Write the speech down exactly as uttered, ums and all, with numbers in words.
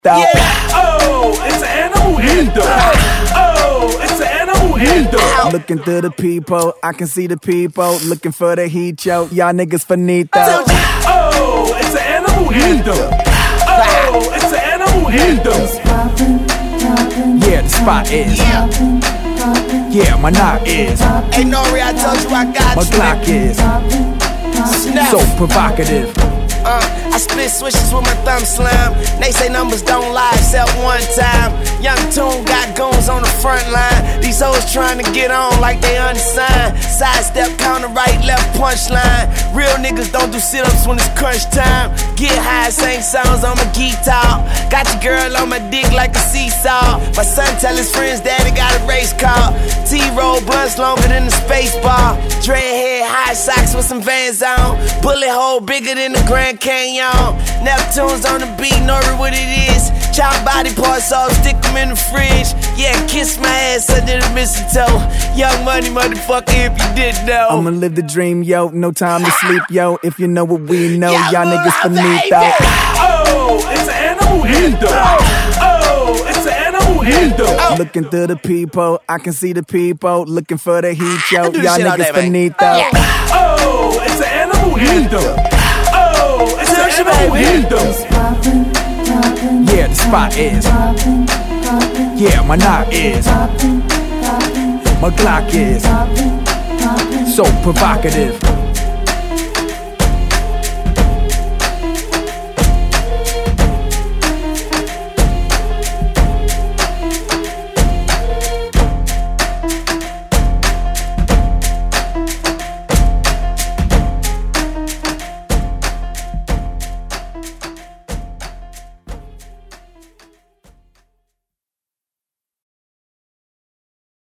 Yeah. Oh, it's an animal anthem. Oh, it's an animal anthem. Looking through the peephole, I can see the people looking for the heat, yo. Y'all niggas finito. Oh, it's an animal anthem. Oh, it's an animal anthem. Yeah, the spot is. Yeah, my knock is. Hey Nori, I told you I got My you. Glock is. Snap. So provocative. Uh, I split switches with my thumb slam. They say numbers don't lie except one time. Young Tune got goons on the front line. These hoes trying to get on like they unsigned. Sidestep, counter right, left punchline. Real niggas don't do sit-ups when it's crunch time. Get high, sing songs on my guitar. Got your girl on my dick like a seesaw. My son tell his friends daddy got a race car. T-roll blunts longer than the space bar. Dreadhead, high socks with some Vans on. Bullet hole bigger than the Grand Canyon. Neptune's on the beat, Nori what it is. Chop body parts off, stick them in the fridge. Yeah, kiss my ass under the mistletoe. Young money motherfucker if you didn't know. I'ma live the dream, yo. No time to sleep, yo. If you know what we know, Yeah, y'all niggas finito. Oh, it's an animal anthem. Oh, it's an animal anthem. Looking through the peephole, I can see the people looking for the heat, yo. do this Y'all shit all niggas day, man. finito. Oh, it's an animal anthem. Oh, it's an animal anthem. Yeah, the spot is. Yeah, my knock is. My Glock is. So provocative.